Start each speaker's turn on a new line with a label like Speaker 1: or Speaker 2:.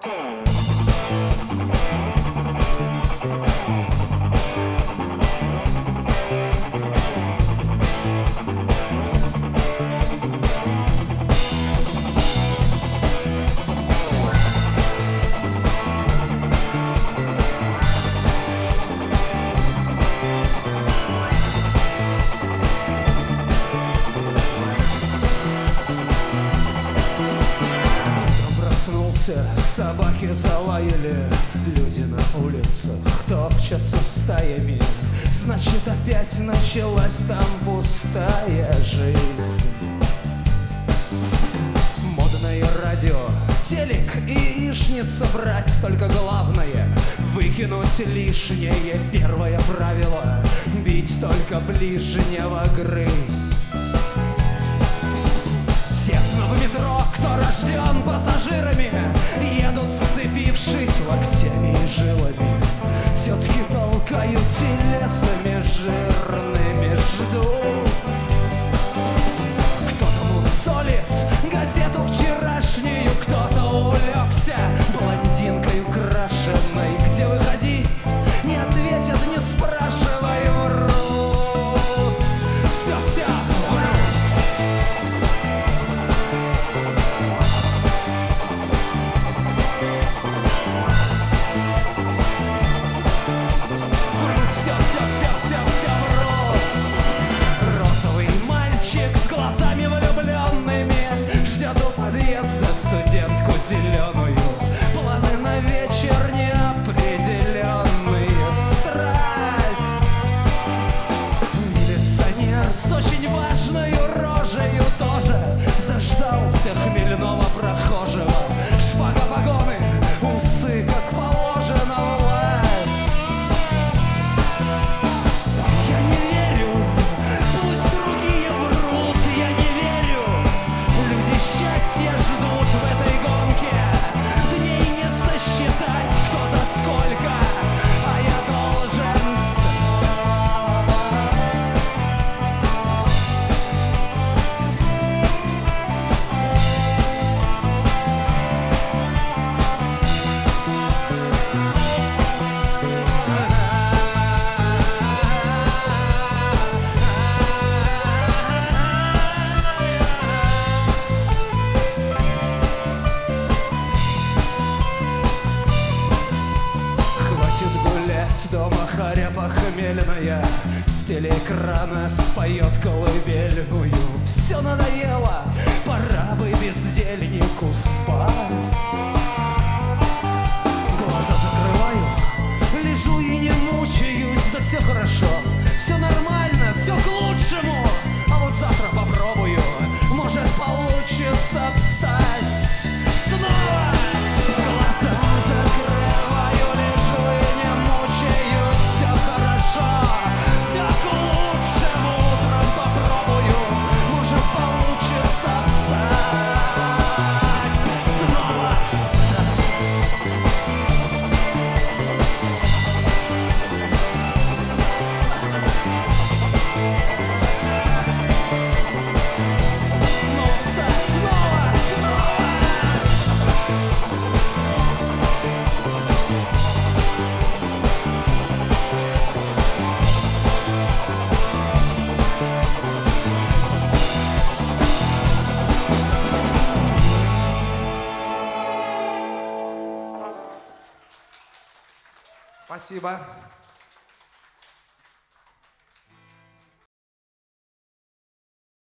Speaker 1: Собаки залаяли, люди на улицах топчатся стаями. Значит, опять началась там пустая жизнь. Модное радио, телек и яичница брать. Только главное — выкинуть лишнее. Первое правило — бить только ближнего, грызть. Тесно в метро, кто рожден пассажирами, едут, сцепившись локтями и жилами. Тетки толкают телесами жирными, ждут. Кто-то мусолит газету вчерашнюю, кто-то улегся блондинкой украшенной. Где выходить? Не ответят, не спрашивай, врут. Все, врут. Розовый мальчик с глазами влюбленными ждет у подъезда студентку зеленую. Планы на вечер неопределенные. Страсть. Милиционер с очень важной рожею тоже заждался хмельного прохожего. Шпага, погоны, усы, как положено, власть. Я не верю, пусть другие врут, я не верю. Люди счастья ждут в этой гонке. Дней не сосчитать, кто за сколько, а я должен встать. Хватит гулять дома, харя похмельная, с телеэкрана споет колыбельную. Все надоело, пора бы бездельнику спать. Глаза закрываю, лежу и не мучаюсь. Да все хорошо, все нормально, все к лучшему. А вот завтра попробую, может получится встать снова. Глаза закрываю, лежу и не мучаюсь. Все хорошо, все к лучшему. Утром попробую, может получится встать снова. Снова встать, снова. Спасибо.